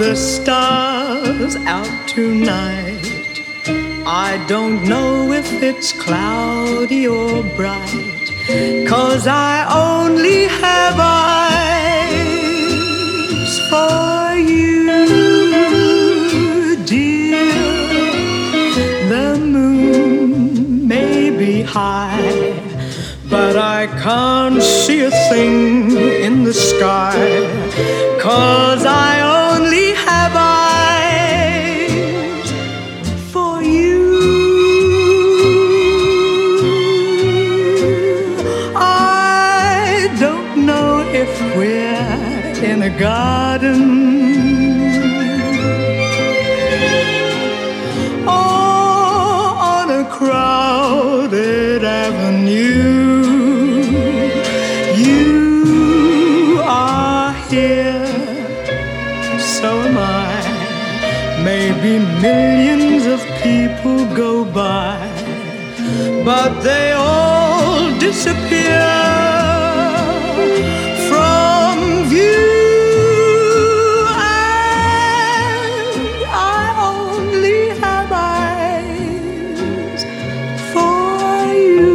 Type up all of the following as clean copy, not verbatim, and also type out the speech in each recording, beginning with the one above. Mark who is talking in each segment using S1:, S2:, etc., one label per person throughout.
S1: the stars out tonight? I don't know if it's cloudy or bright, 'cause I only have eyes for you, dear. The moon may be high, but I can't see a thing in the sky, 'cause I only have eyes for you. I don't know if we're in a garden or on a crowded avenue. Here, so am I. Maybe millions of people go by, but they all disappear from view. And I only have eyes for you.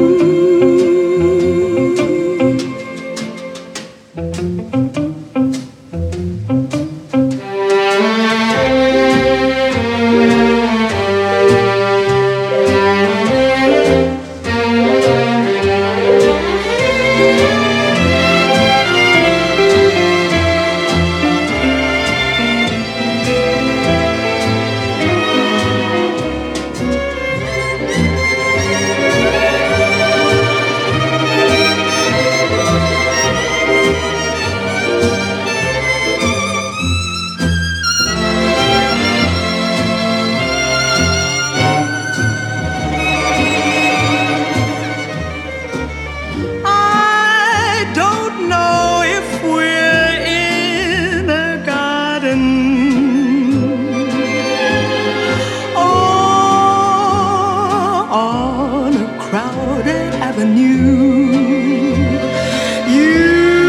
S1: Crowded avenue, you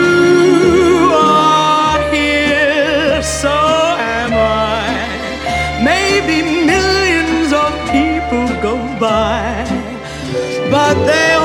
S1: are here, so am I. Maybe millions of people go by, but they